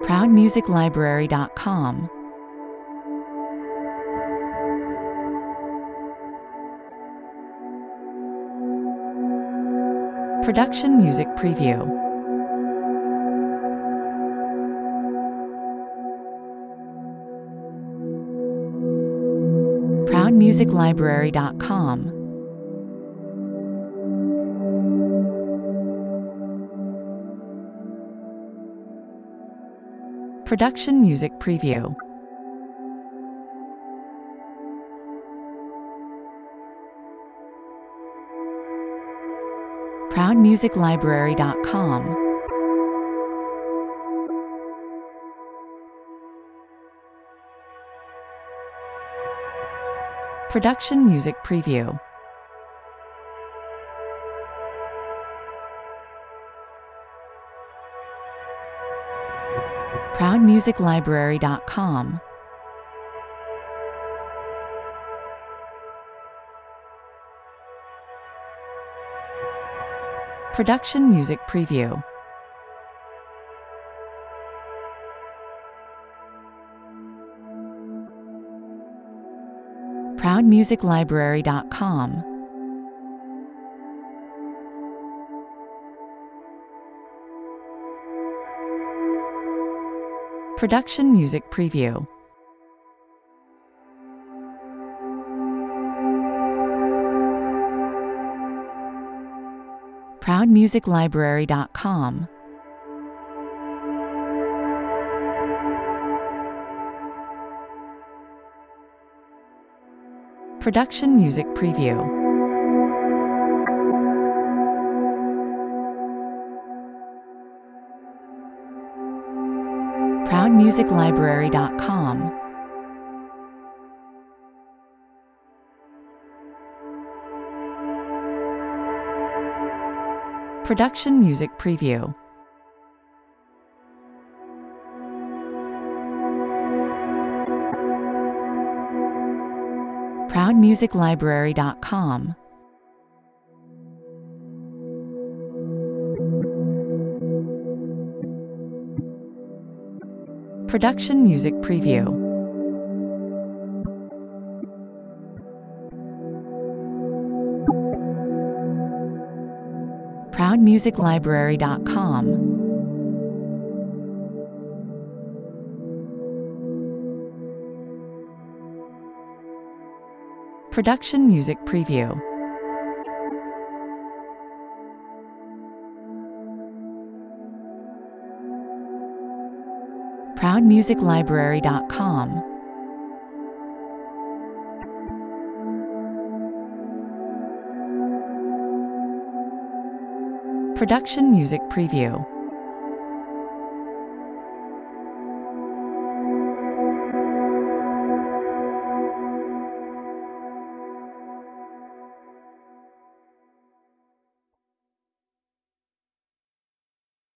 ProudMusicLibrary.com. Production Music Preview. ProudMusicLibrary.com. Production Music Preview. ProudMusicLibrary.com. Production Music Preview. ProudMusicLibrary.com. Production Music Preview. ProudMusicLibrary.com. Production Music Preview. ProudMusicLibrary.com. Production Music Preview. ProudMusicLibrary.com. Production Music Preview. ProudMusicLibrary.com. Production Music Preview. ProudMusicLibrary.com. Production Music Preview. ProudMusicLibrary.com. Production Music Preview.